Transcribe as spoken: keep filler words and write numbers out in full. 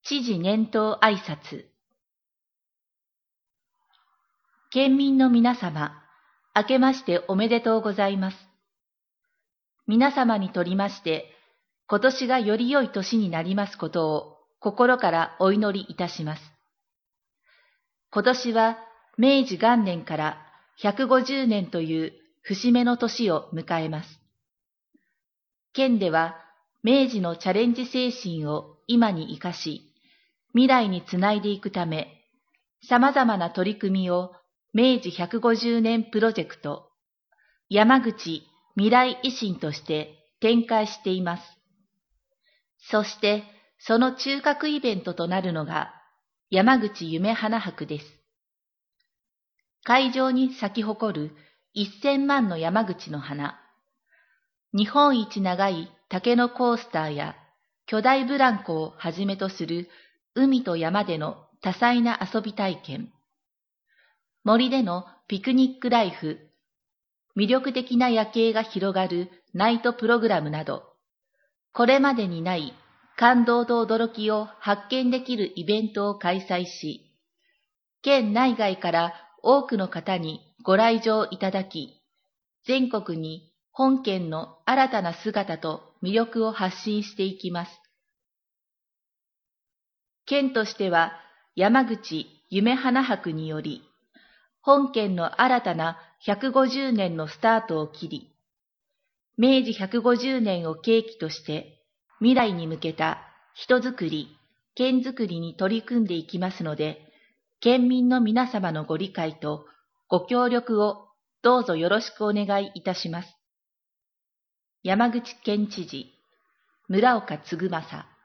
知事年頭挨拶。県民の皆様、明けましておめでとうございます。皆様にとりまして、今年がより良い年になりますことを心からお祈りいたします。今年は明治元年からひゃくごじゅうねんという節目の年を迎えます。県では明治のチャレンジ精神を今に生かし、未来につないでいくため、様々な取り組みを明治ひゃくごじゅうねんプロジェクト、山口未来維新として展開しています。そして、その中核イベントとなるのが、山口夢花博です。会場に咲き誇るせんまんの山口の花、日本一長い竹のコースターや巨大ブランコをはじめとする海と山での多彩な遊び体験、森でのピクニックライフ、魅力的な夜景が広がるナイトプログラムなど、これまでにない感動と驚きを発見できるイベントを開催し、県内外から多くの方にご来場いただき、全国に本県の新たな姿と魅力を発信していきます。県としては山口夢花博により、本県の新たなひゃくごじゅうねんのスタートを切り、明治ひゃくごじゅうねんを契機として未来に向けた人づくり、県づくりに取り組んでいきますので、県民の皆様のご理解とご協力をどうぞよろしくお願いいたします。山口県知事、村岡嗣政。